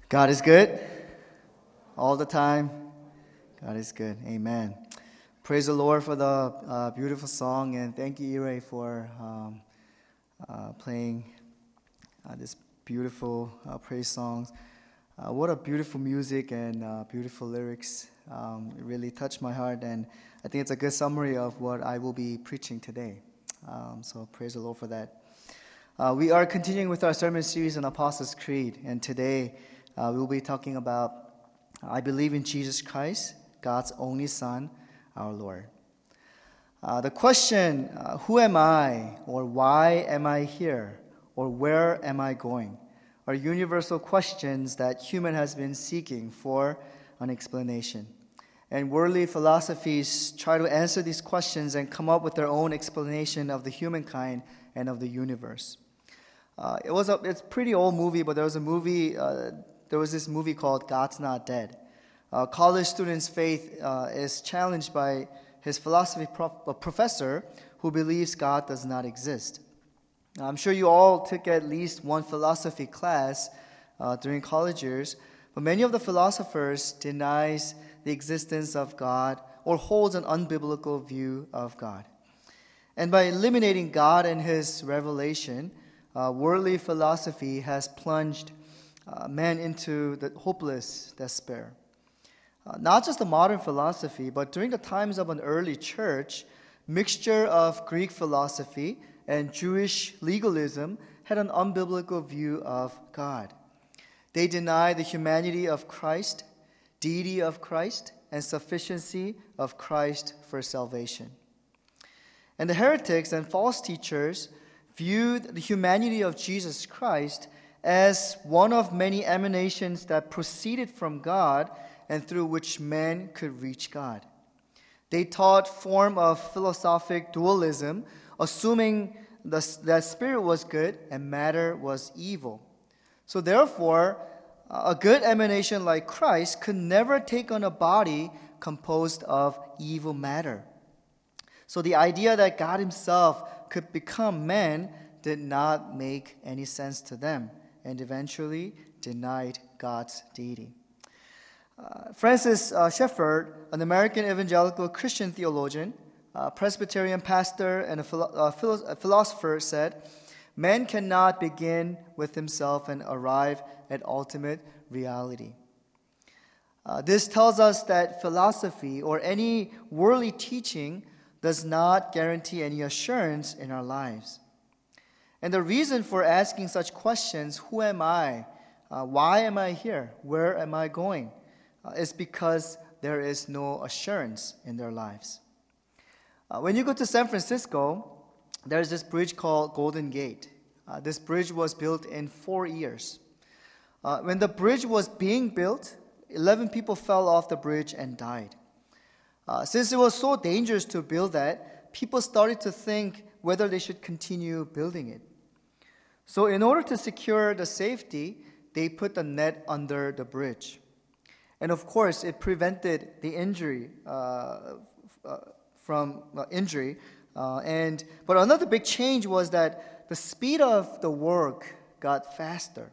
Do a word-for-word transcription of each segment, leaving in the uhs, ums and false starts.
God is good all the time. God is good. Amen. Praise the Lord for the uh, beautiful song, and thank you, Ire, for um, uh, playing uh, this beautiful uh, praise songs. Uh, what a beautiful music and uh, beautiful lyrics. Um, it really touched my heart, and I think it's a good summary of what I will be preaching today. Um, so praise the Lord for that. Uh, we are continuing with our sermon series on Apostles' Creed, and today uh, we will be talking about I believe in Jesus Christ, God's only Son, our Lord. Uh, the question, uh, who am I, or why am I here, or where am I going, are universal questions that human has been seeking for an explanation. And worldly philosophies try to answer these questions and come up with their own explanation of the humankind and of the universe. Uh, it was a, it's a pretty old movie, but there was a movie, uh, there was this movie called God's Not Dead. A college student's faith uh, is challenged by his philosophy prof- professor who believes God does not exist. Now, I'm sure you all took at least one philosophy class uh, during college years, but many of the philosophers denies the existence of God or holds an unbiblical view of God. And by eliminating God and His revelation, uh, worldly philosophy has plunged uh, man into the hopeless despair. Uh, not just the modern philosophy, but during the times of an early church, mixture of Greek philosophy and Jewish legalism had an unbiblical view of God. They denied the humanity of Christ, deity of Christ, and sufficiency of Christ for salvation. And the heretics and false teachers viewed the humanity of Jesus Christ as one of many emanations that proceeded from God and through which man could reach God. They taught form of philosophic dualism, assuming the, that spirit was good and matter was evil. So therefore, a good emanation like Christ could never take on a body composed of evil matter. So the idea that God Himself could become man did not make any sense to them, and eventually denied God's deity. Uh, Francis uh, Schaeffer, an American evangelical Christian theologian, a Presbyterian pastor, and a, philo- uh, philo- a philosopher, said, "Man cannot begin with himself and arrive at ultimate reality." Uh, this tells us that philosophy or any worldly teaching does not guarantee any assurance in our lives. And the reason for asking such questions, who am I? Uh, why am I here? Where am I going? Uh, is because there is no assurance in their lives. Uh, when you go to San Francisco, there's this bridge called Golden Gate. Uh, this bridge was built in four years. Uh, when the bridge was being built, eleven people fell off the bridge and died. Uh, since it was so dangerous to build that, people started to think whether they should continue building it. So in order to secure the safety, they put the net under the bridge. And of course, it prevented the injury uh, uh, from uh, injury. Uh, and but another big change was that the speed of the work got faster.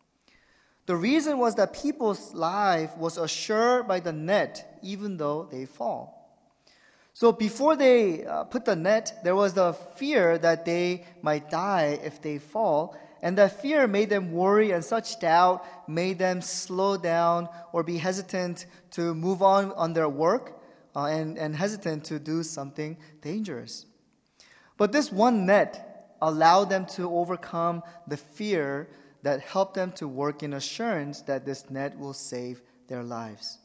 The reason was that people's life was assured by the net, even though they fall. So before they uh, put the net, there was the fear that they might die if they fall, and that fear made them worry, and such doubt made them slow down or be hesitant to move on on their work uh, and, and hesitant to do something dangerous. But this one net allowed them to overcome the fear that helped them to work in assurance that this net will save their lives.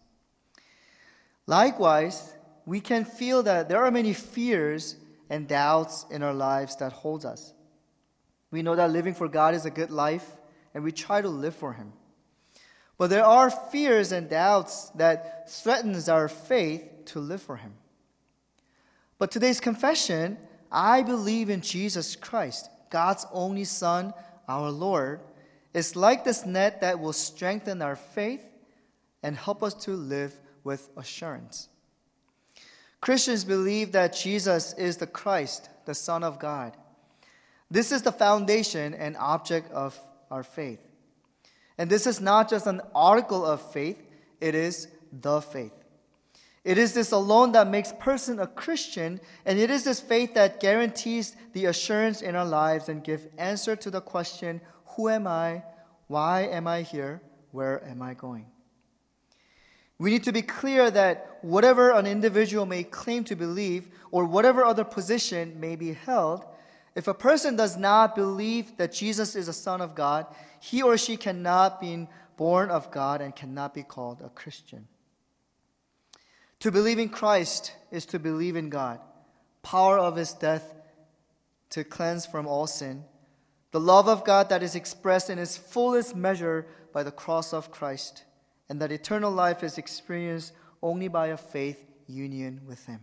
Likewise, we can feel that there are many fears and doubts in our lives that hold us. We know that living for God is a good life, and we try to live for Him. But there are fears and doubts that threatens our faith to live for Him. But today's confession, I believe in Jesus Christ, God's only Son, our Lord, is like this net that will strengthen our faith and help us to live with assurance. Christians believe that Jesus is the Christ, the Son of God. This is the foundation and object of our faith. And this is not just an article of faith, it is the faith. It is this alone that makes person a Christian, and it is this faith that guarantees the assurance in our lives and gives answer to the question, who am I? Why am I here? Where am I going? We need to be clear that whatever an individual may claim to believe, or whatever other position may be held, if a person does not believe that Jesus is the Son of God, he or she cannot be born of God and cannot be called a Christian. To believe in Christ is to believe in God, power of His death to cleanse from all sin, the love of God that is expressed in its fullest measure by the cross of Christ, and that eternal life is experienced only by a faith union with Him.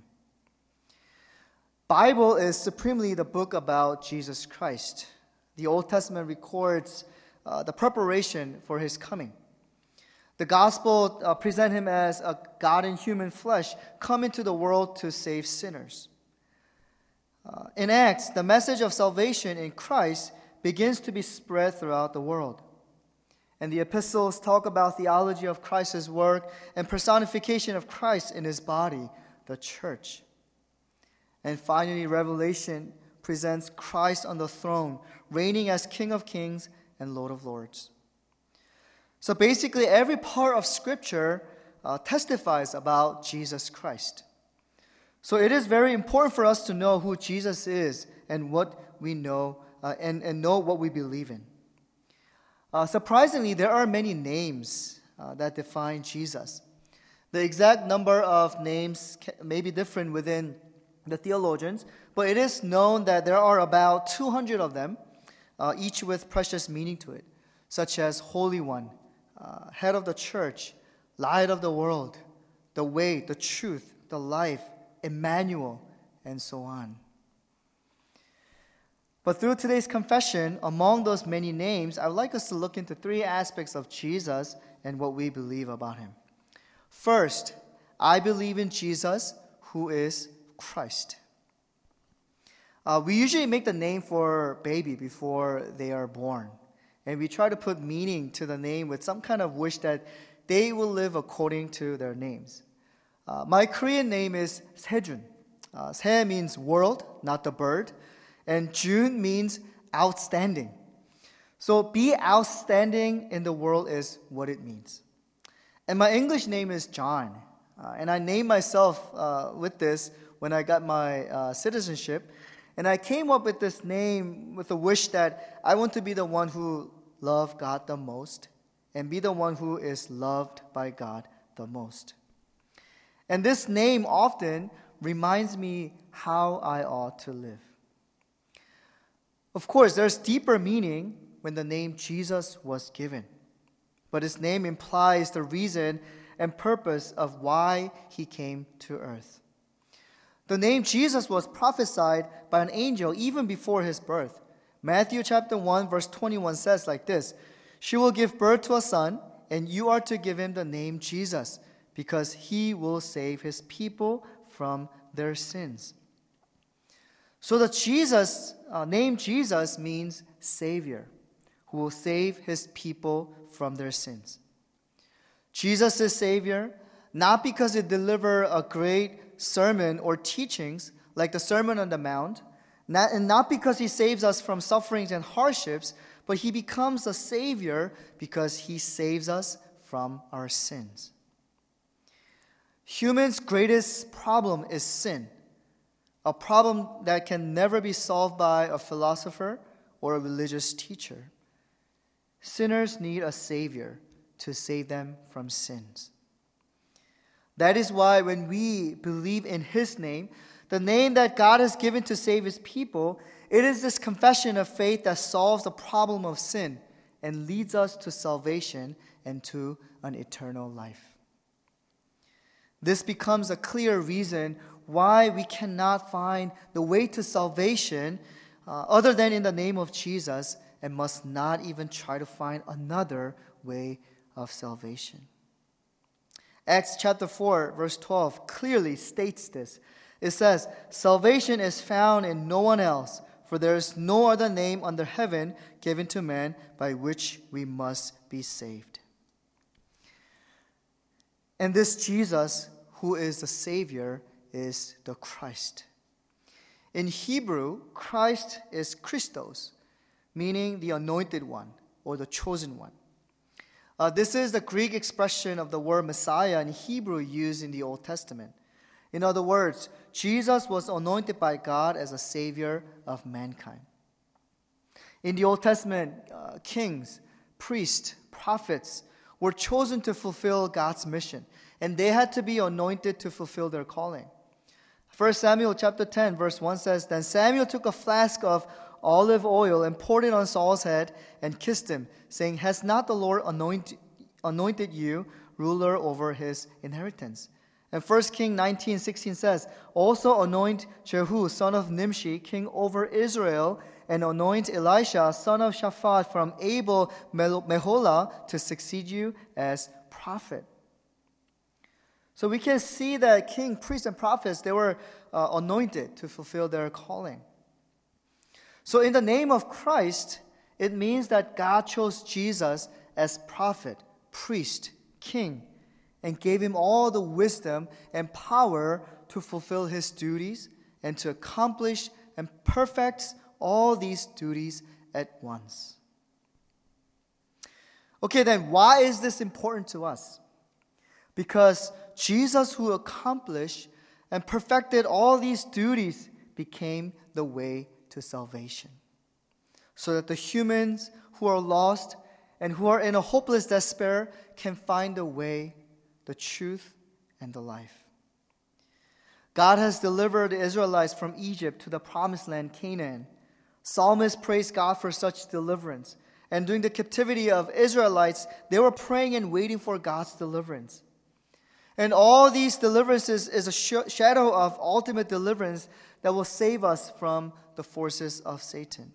Bible is supremely the book about Jesus Christ. The Old Testament records uh, the preparation for His coming. The gospel uh, present Him as a God in human flesh come into the world to save sinners. Uh, in Acts, the message of salvation in Christ begins to be spread throughout the world. And the epistles talk about theology of Christ's work and personification of Christ in His body, the church. And finally, Revelation presents Christ on the throne, reigning as King of Kings and Lord of Lords. So basically, every part of Scripture uh, testifies about Jesus Christ. So it is very important for us to know who Jesus is and what we know, uh, and, and know what we believe in. Uh, surprisingly, there are many names uh, that define Jesus. The exact number of names may be different within the theologians, but it is known that there are about two hundred of them, uh, each with precious meaning to it, such as Holy One, Uh, head of the church, light of the world, the way, the truth, the life, Emmanuel, and so on. But through today's confession, among those many names, I would like us to look into three aspects of Jesus and what we believe about Him. First, I believe in Jesus, who is Christ. Uh, we usually make the name for baby before they are born. And we try to put meaning to the name with some kind of wish that they will live according to their names. Uh, my Korean name is Sejun. Uh, Se means world, not the bird. And Jun means outstanding. So be outstanding in the world is what it means. And my English name is John. Uh, and I named myself uh, with this when I got my uh, citizenship. And I came up with this name with a wish that I want to be the one who loved God the most and be the one who is loved by God the most. And this name often reminds me how I ought to live. Of course, there's deeper meaning when the name Jesus was given. But His name implies the reason and purpose of why He came to earth. The name Jesus was prophesied by an angel even before His birth. Matthew chapter one verse twenty-one says like this, "She will give birth to a son, and you are to give Him the name Jesus, because He will save His people from their sins." So the Jesus, uh, name Jesus means Savior, who will save His people from their sins. Jesus is Savior, not because He delivered a great sermon or teachings like the Sermon on the Mount, not, and not because He saves us from sufferings and hardships, but He becomes a Savior because He saves us from our sins. Humans' greatest problem is sin, a problem that can never be solved by a philosopher or a religious teacher. Sinners need a Savior to save them from sins. That is why when we believe in His name, the name that God has given to save His people, it is this confession of faith that solves the problem of sin and leads us to salvation and to an eternal life. This becomes a clear reason why we cannot find the way to salvation uh, other than in the name of Jesus, and must not even try to find another way of salvation. Acts chapter four, verse twelve clearly states this. It says, "Salvation is found in no one else, for there is no other name under heaven given to man by which we must be saved. And this Jesus, who is the Savior, is the Christ. In Hebrew, Christ is Christos, meaning the anointed one or the chosen one. Uh, this is the Greek expression of the word Messiah in Hebrew used in the Old Testament. In other words, Jesus was anointed by God as a Savior of mankind. In the Old Testament, uh, kings, priests, prophets were chosen to fulfill God's mission, and they had to be anointed to fulfill their calling. First Samuel chapter ten, verse one says, Then Samuel took a flask of olive oil and poured it on Saul's head and kissed him, saying, Has not the Lord anointed, anointed you ruler over his inheritance? And First Kings nineteen sixteen says, Also anoint Jehu, son of Nimshi, king over Israel, and anoint Elisha, son of Shaphat, from Abel Meholah, to succeed you as prophet. So we can see that king, priests, and prophets, they were uh, anointed to fulfill their calling. So in the name of Christ, it means that God chose Jesus as prophet, priest, king, and gave him all the wisdom and power to fulfill his duties and to accomplish and perfect all these duties at once. Okay, then why is this important to us? Because Jesus, who accomplished and perfected all these duties, became the way to salvation, so that the humans who are lost and who are in a hopeless despair can find the way, the truth, and the life. God has delivered the Israelites from Egypt to the promised land, Canaan. Psalmists praise God for such deliverance. And during the captivity of Israelites, they were praying and waiting for God's deliverance. And all these deliverances is a sh- shadow of ultimate deliverance that will save us from the forces of Satan.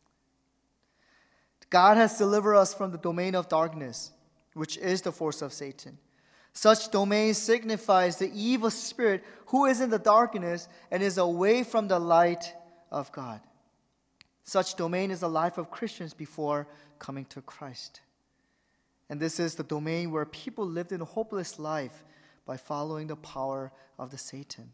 God has delivered us from the domain of darkness, which is the force of Satan. Such domain signifies the evil spirit who is in the darkness and is away from the light of God. Such domain is the life of Christians before coming to Christ. And this is the domain where people lived in a hopeless life by following the power of the Satan.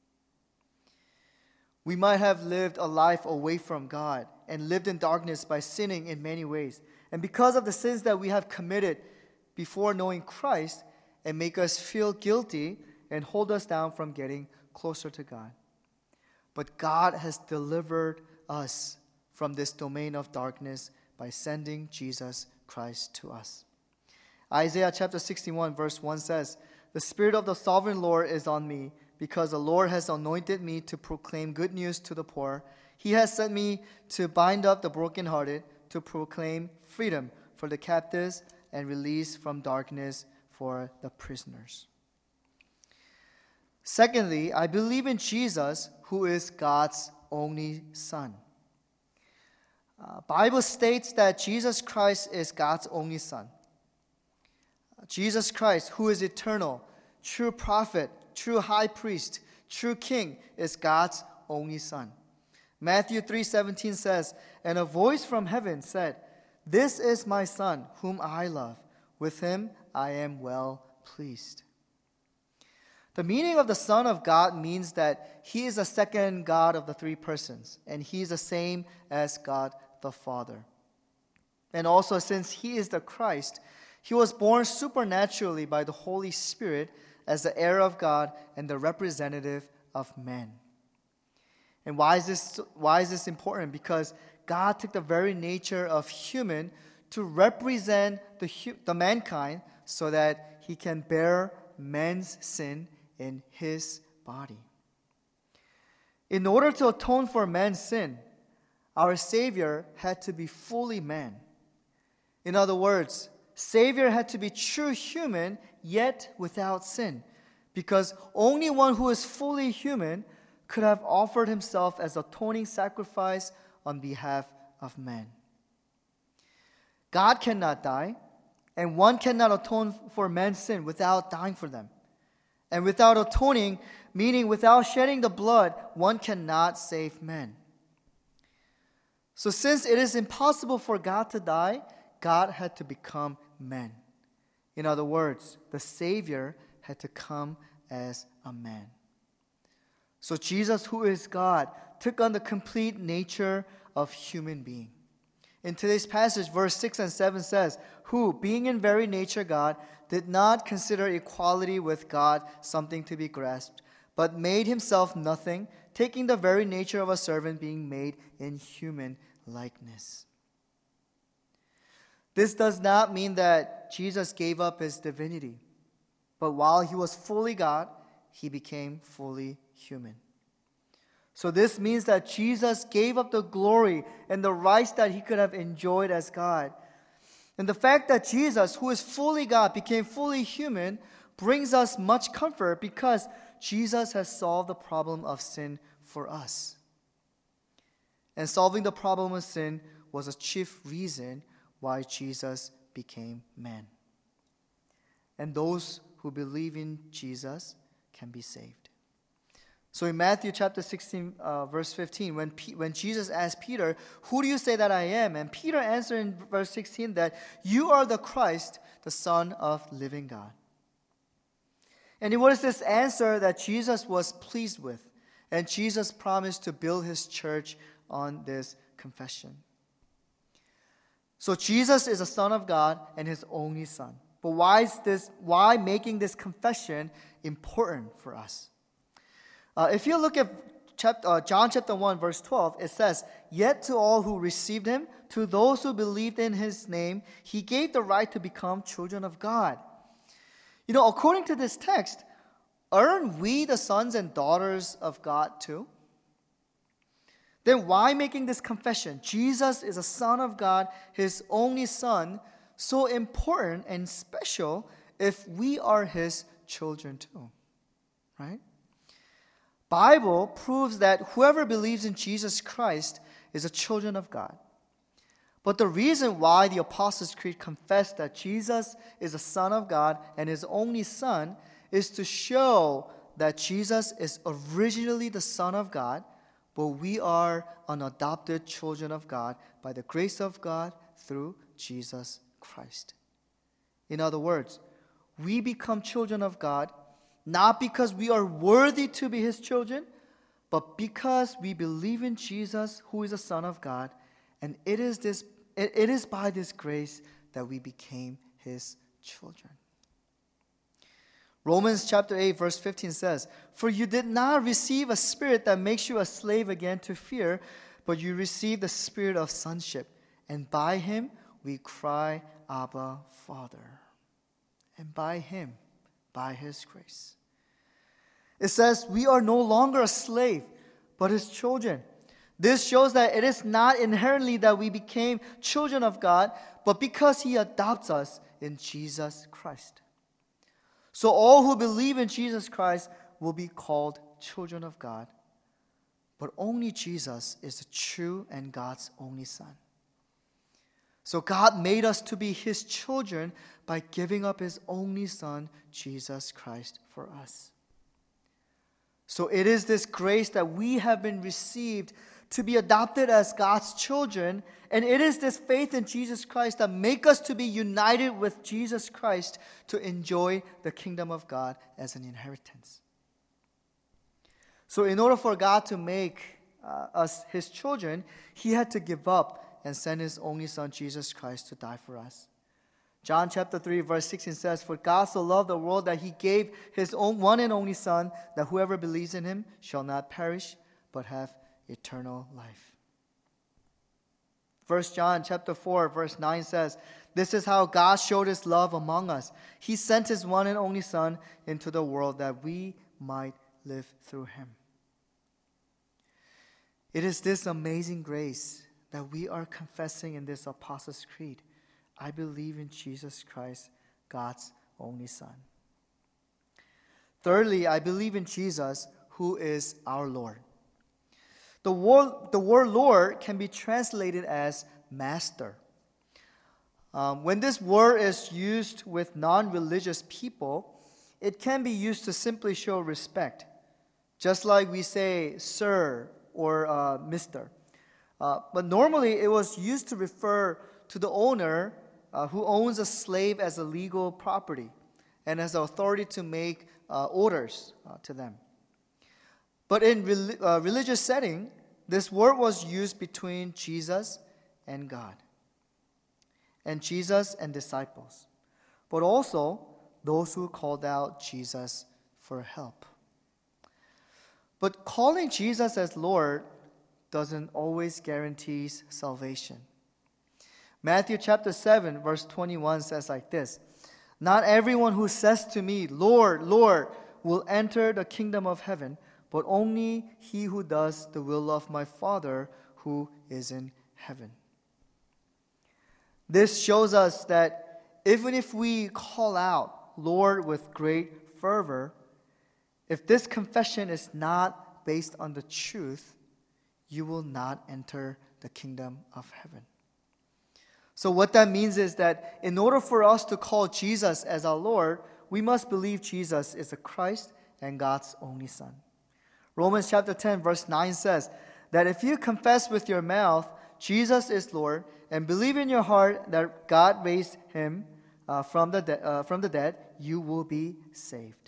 We might have lived a life away from God and lived in darkness by sinning in many ways. And because of the sins that we have committed before knowing Christ, it make us feel guilty and hold us down from getting closer to God. But God has delivered us from this domain of darkness by sending Jesus Christ to us. Isaiah chapter sixty-one verse one says, The Spirit of the sovereign Lord is on me, because the Lord has anointed me to proclaim good news to the poor. He has sent me to bind up the brokenhearted, to proclaim freedom for the captives and release from darkness for the prisoners. Secondly, I believe in Jesus, who is God's only Son. Uh, Bible states that Jesus Christ is God's only Son. Jesus Christ, who is eternal, true prophet, true high priest, true king, is God's only Son. Matthew three seventeen says, And a voice from heaven said, This is my Son, whom I love. With him I am well pleased. The meaning of the Son of God means that he is the second God of the three persons, and he is the same as God the Father. And also, since he is the Christ, he was born supernaturally by the Holy Spirit as the heir of God and the representative of man. And why is this, why is this important? Because God took the very nature of human to represent the, the mankind so that he can bear man's sin in his body. In order to atone for man's sin, our Savior had to be fully man. In other words, Savior had to be true human, yet without sin, because only one who is fully human could have offered himself as atoning sacrifice on behalf of man. God cannot die, and one cannot atone for man's sin without dying for them. And without atoning, meaning without shedding the blood, one cannot save man. So since it is impossible for God to die, God had to become man. In other words, the Savior had to come as a man. So Jesus, who is God, took on the complete nature of human being. In today's passage, verse six and seven says, who, being in very nature God, did not consider equality with God something to be grasped, but made himself nothing, taking the very nature of a servant, being made in human likeness. This does not mean that Jesus gave up his divinity, but while he was fully God, he became fully human. So this means that Jesus gave up the glory and the rights that he could have enjoyed as God. And the fact that Jesus, who is fully God, became fully human brings us much comfort because Jesus has solved the problem of sin for us. And solving the problem of sin was a chief reason why Jesus became man. And those who believe in Jesus can be saved. So in Matthew chapter sixteen, uh, verse fifteen, when, P- when Jesus asked Peter, who do you say that I am? And Peter answered in verse sixteen that you are the Christ, the Son of living God. And it was this answer that Jesus was pleased with. And Jesus promised to build his church on this confession. So Jesus is a Son of God and his only Son. But why is this? Why making this confession important for us? Uh, if you look at chapter, uh, John chapter one, verse twelve, it says, yet to all who received him, to those who believed in his name, he gave the right to become children of God. You know, according to this text, aren't we the sons and daughters of God too? Then why making this confession? Jesus is a Son of God, his only Son, so important and special if we are his children too, right? Bible proves that whoever believes in Jesus Christ is a children of God. But the reason why the Apostles' Creed confess that Jesus is a Son of God and his only Son is to show that Jesus is originally the Son of God, but we are an adopted children of God by the grace of God through Jesus Christ. In other words, we become children of God not because we are worthy to be his children, but because we believe in Jesus, who is a Son of God, and it is this it, it is by this grace that we became his children. Romans chapter eight, verse fifteen says, for you did not receive a spirit that makes you a slave again to fear, but you received the spirit of sonship, and by him we cry, Abba, Father. And by him, by his grace. It says we are no longer a slave, but his children. This shows that it is not inherently that we became children of God, but because he adopts us in Jesus Christ. So all who believe in Jesus Christ will be called children of God. But only Jesus is the true and God's only Son. So God made us to be his children by giving up his only Son, Jesus Christ, for us. So it is this grace that we have been received to be adopted as God's children, and it is this faith in Jesus Christ that make us to be united with Jesus Christ to enjoy the kingdom of God as an inheritance. So in order for God to make uh, us his children, he had to give up and send his only Son, Jesus Christ, to die for us. John chapter three, verse sixteen says, for God so loved the world that he gave his own one and only Son, that whoever believes in him shall not perish, but have eternal life. First John chapter four, verse nine says, this is how God showed his love among us. He sent his one and only Son into the world that we might live through him. It is this amazing grace that we are confessing in this Apostles' Creed. I believe in Jesus Christ, God's only Son. Thirdly, I believe in Jesus, who is our Lord. The word, the word Lord can be translated as master. Um, when this word is used with non-religious people, it can be used to simply show respect. Just like we say sir or uh, mister. Uh, but normally it was used to refer to the owner uh, who owns a slave as a legal property and has the authority to make uh, orders uh, to them. But in re- uh, religious setting, this word was used between Jesus and God, and Jesus and disciples, but also those who called out Jesus for help. But calling Jesus as Lord doesn't always guarantee salvation. Matthew chapter seven, verse twenty-one says like this, "Not everyone who says to me, 'Lord, Lord,' will enter the kingdom of heaven, but only he who does the will of my Father who is in heaven." This shows us that even if we call out, "Lord," with great fervor, if this confession is not based on the truth, you will not enter the kingdom of heaven. So what that means is that in order for us to call Jesus as our Lord, we must believe Jesus is the Christ and God's only Son. Romans chapter ten, verse nine says that if you confess with your mouth Jesus is Lord and believe in your heart that God raised him uh, from the de- uh, from the dead, you will be saved.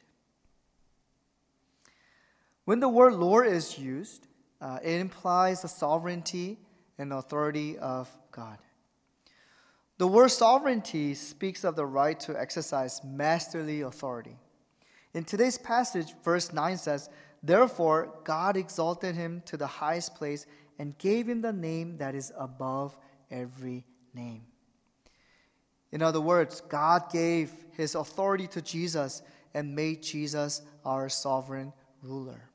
When the word Lord is used, uh, it implies the sovereignty and authority of God. The word sovereignty speaks of the right to exercise masterly authority. In today's passage, verse nine says, "Therefore, God exalted him to the highest place and gave him the name that is above every name." In other words, God gave his authority to Jesus and made Jesus our sovereign ruler.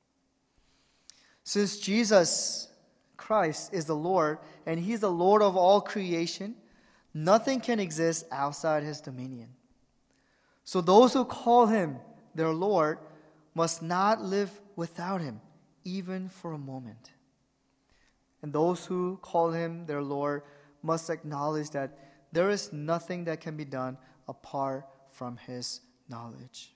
Since Jesus Christ is the Lord and he's the Lord of all creation, nothing can exist outside his dominion. So those who call him their Lord must not live without him, even for a moment. And those who call him their Lord must acknowledge that there is nothing that can be done apart from his knowledge.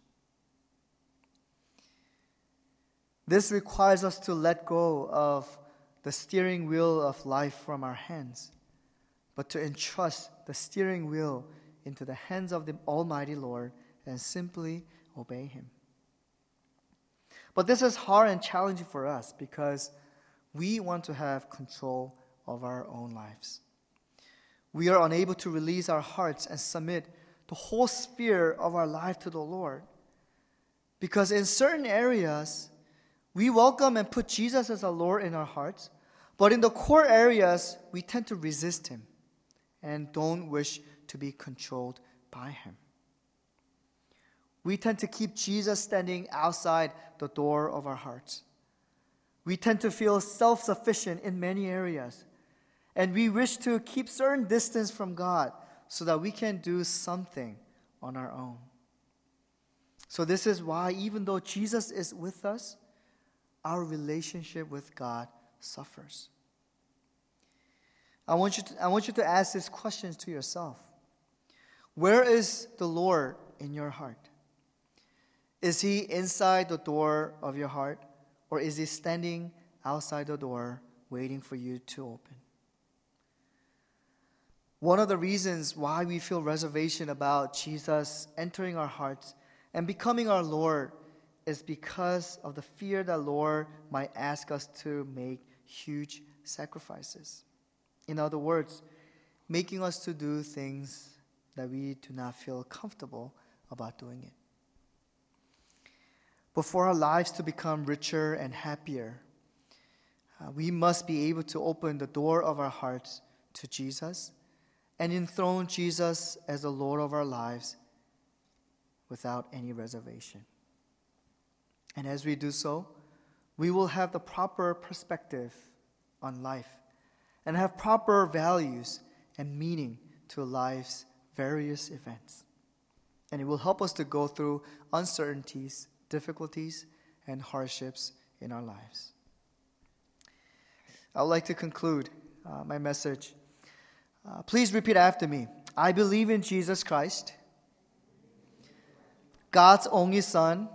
This requires us to let go of the steering wheel of life from our hands, but to entrust the steering wheel into the hands of the Almighty Lord and simply obey him. But this is hard and challenging for us because we want to have control of our own lives. We are unable to release our hearts and submit the whole sphere of our life to the Lord. Because in certain areas, we welcome and put Jesus as our Lord in our hearts, but in the core areas, we tend to resist him and don't wish to be controlled by him. We tend to keep Jesus standing outside the door of our hearts. We tend to feel self-sufficient in many areas, and we wish to keep certain distance from God so that we can do something on our own. So this is why even though Jesus is with us, our relationship with God suffers. I want you to, I want you to ask these questions to yourself. Where is the Lord in your heart? Is he inside the door of your heart, or is he standing outside the door waiting for you to open? One of the reasons why we feel reservation about Jesus entering our hearts and becoming our Lord is because of the fear that Lord might ask us to make huge sacrifices. In other words, making us to do things that we do not feel comfortable about doing it. But for our lives to become richer and happier, uh, we must be able to open the door of our hearts to Jesus and enthrone Jesus as the Lord of our lives without any reservation. And as we do so, we will have the proper perspective on life and have proper values and meaning to life's various events. And it will help us to go through uncertainties, difficulties, and hardships in our lives. I would like to conclude uh, my message. Uh, please repeat after me. I believe in Jesus Christ, God's only Son,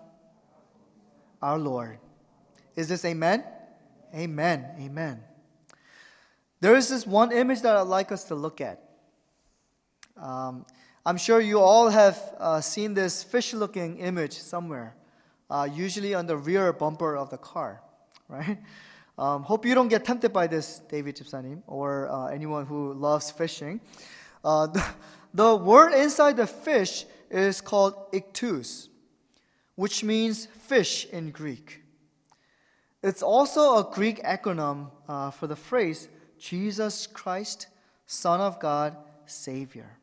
our Lord. Is this amen? Amen. Amen. there is this one image that I'd like us to look at. Um, I'm sure you all have uh, seen this fish-looking image somewhere, uh, usually on the rear bumper of the car, right? Um, hope you don't get tempted by this, David Chipsanim, or uh, anyone who loves fishing. Uh, the, the word inside the fish is called ichthus, which means fish in Greek. It's also a Greek acronym uh, for the phrase Jesus Christ, Son of God, Savior.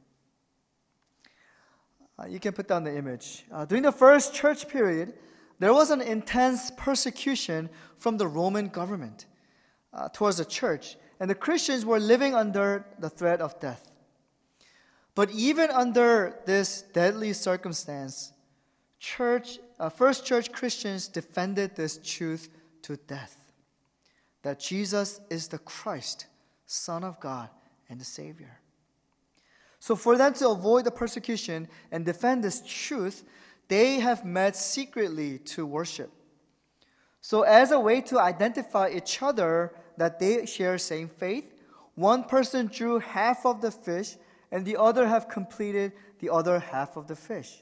Uh, you can put down the image. Uh, during the first church period, there was an intense persecution from the Roman government uh, towards the church, and the Christians were living under the threat of death. But even under this deadly circumstance, church, uh, first church Christians defended this truth to death, that Jesus is the Christ, Son of God, and the Savior. So for them to avoid the persecution and defend this truth, they have met secretly to worship. So as a way to identify each other that they share same faith, one person drew half of the fish and the other have completed the other half of the fish.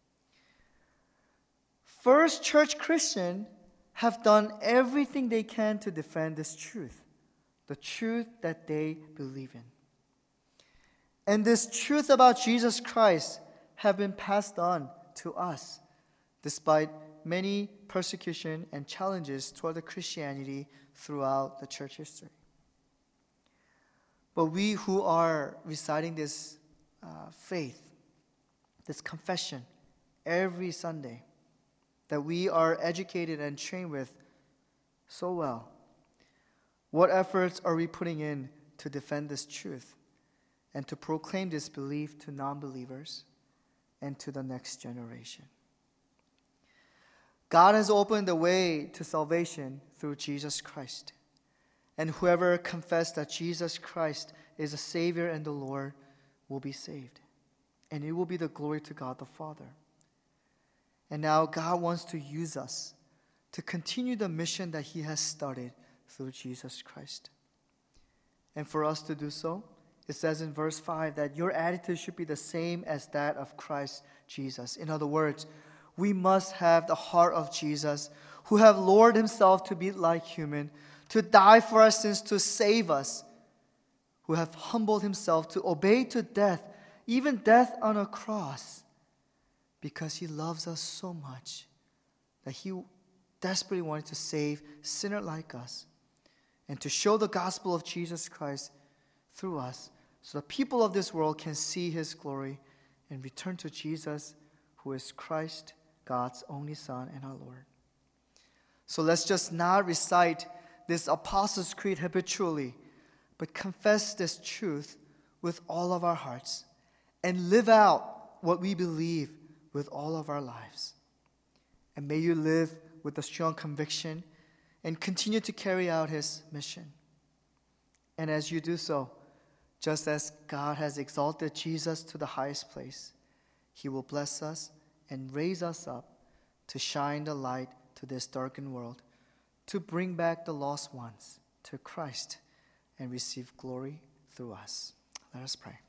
First church Christians have done everything they can to defend this truth, the truth that they believe in. And this truth about Jesus Christ have been passed on to us, despite many persecution and challenges toward the Christianity throughout the church history. But we who are reciting this uh, faith, this confession, every Sunday, that we are educated and trained with so well, what efforts are we putting in to defend this truth and to proclaim this belief to non-believers and to the next generation? God has opened the way to salvation through Jesus Christ. And whoever confesses that Jesus Christ is the Savior and the Lord will be saved. And it will be the glory to God the Father. And now God wants to use us to continue the mission that He has started through Jesus Christ. And for us to do so, it says in verse five that your attitude should be the same as that of Christ Jesus. In other words, we must have the heart of Jesus, who have lowered Himself to be like human, to die for our sins, to save us, who have humbled Himself to obey to death, even death on a cross, because He loves us so much that He desperately wanted to save sinners like us and to show the gospel of Jesus Christ through us, so the people of this world can see His glory and return to Jesus, who is Christ, God's only Son and our Lord. So let's just not recite this Apostles' Creed habitually, but confess this truth with all of our hearts and live out what we believe with all of our lives. And may you live with a strong conviction and continue to carry out His mission. And as you do so, just as God has exalted Jesus to the highest place, He will bless us and raise us up to shine the light to this darkened world, to bring back the lost ones to Christ and receive glory through us. Let us pray.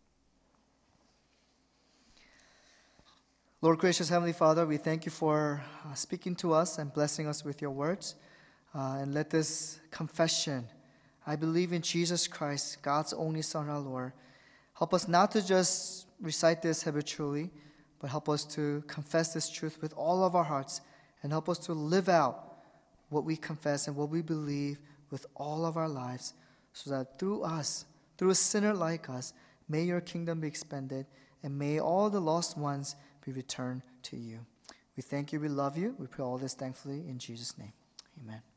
Lord, gracious Heavenly Father, we thank You for uh, speaking to us and blessing us with Your words. Uh, and let this confession, I believe in Jesus Christ, God's only Son, our Lord, help us not to just recite this habitually, but help us to confess this truth with all of our hearts and help us to live out what we confess and what we believe with all of our lives, so that through us, through a sinner like us, may Your kingdom be expanded and may all the lost ones be returned to You. We thank You, we love You. We pray all this thankfully in Jesus' name. Amen.